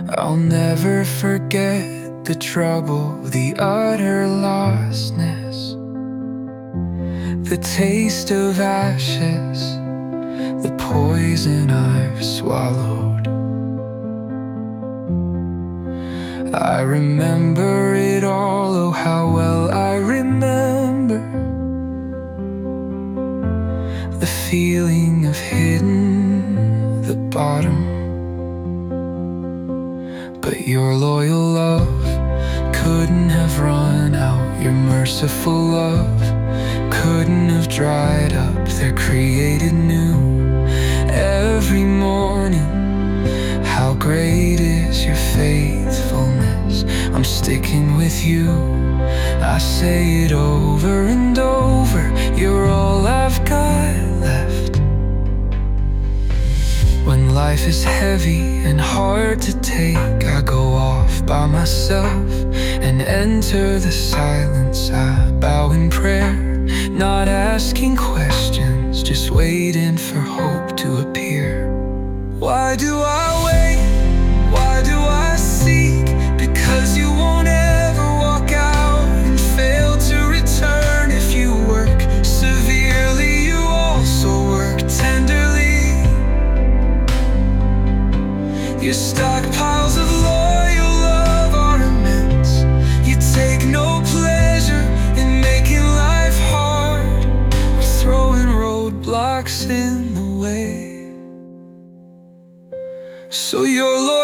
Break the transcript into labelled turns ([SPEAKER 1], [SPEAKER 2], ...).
[SPEAKER 1] I'll never forget the trouble, the utter lostness, the taste of ashes, the poison I've swallowed. I remember it all, oh how well I remember the feeling of hitting the bottom. But your loyal love couldn't have run out. Your merciful love couldn't have dried up. They're created new every morning. How great is your faithfulness. I'm sticking with you. I say it over and over. You're all I've got left. When life is heavy and hard to take, I go off by myself and enter the silence. I bow in prayer, not asking questions, just waiting for hope to appear. Why do I wait? Why do I seek? Because you won't ever walk out and fail to return. If you work severely, you also work tenderly. Your stockpiles of loyal love are immense. You take no pleasure in making life hard, throwing roadblocks in the way. So your